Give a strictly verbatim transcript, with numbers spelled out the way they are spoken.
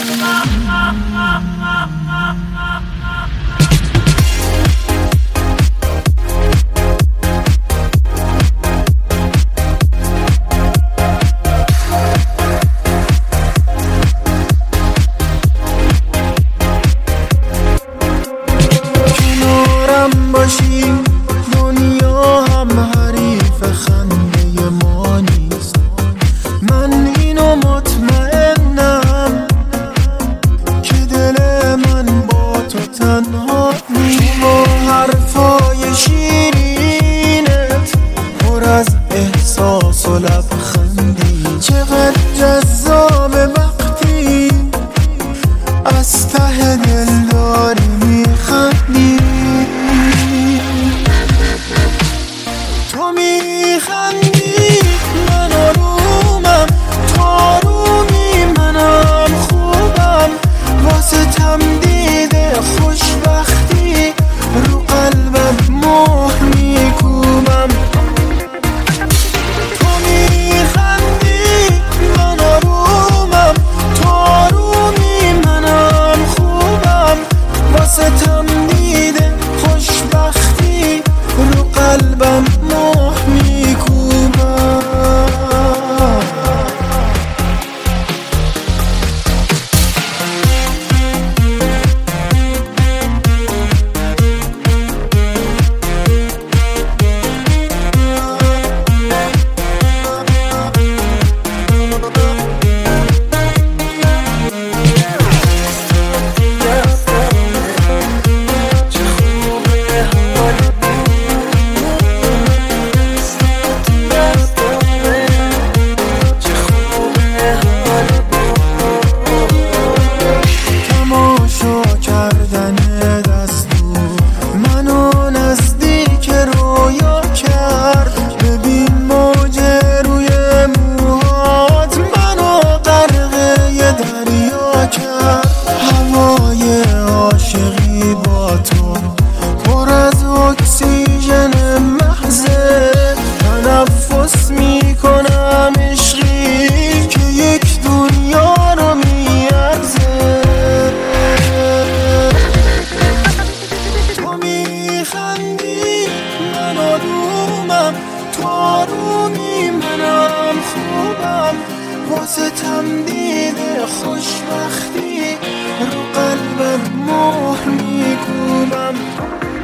دنیا هم حریف خنده ما نیست. من اینو مطمئنم که دل من با تو تنها نیست. با حرفای شیرینت پر از احساس و لبخندی، چقدر جذاب وقتی از ته دل داری میخندی. تو میخندی من آرومم، تو آرومی منم خوبم. واسه تمدید خوشبختی رو قلبم مهر میکوبم. تو میخندی من آرومم، تو آرومی منم خوبم. واسه تمدید خوشبختی رو قلبم مهر میکوبم. هوای عاشقی با تو پر از اکسیژن محضه، تنفس میکنم عشقی که یک دنیا رو میارزه. تو میخندی من آرومم، تو آرومی منم خوبم. واسه تمدید خوشبختی رو قلبم مهر میکوبم.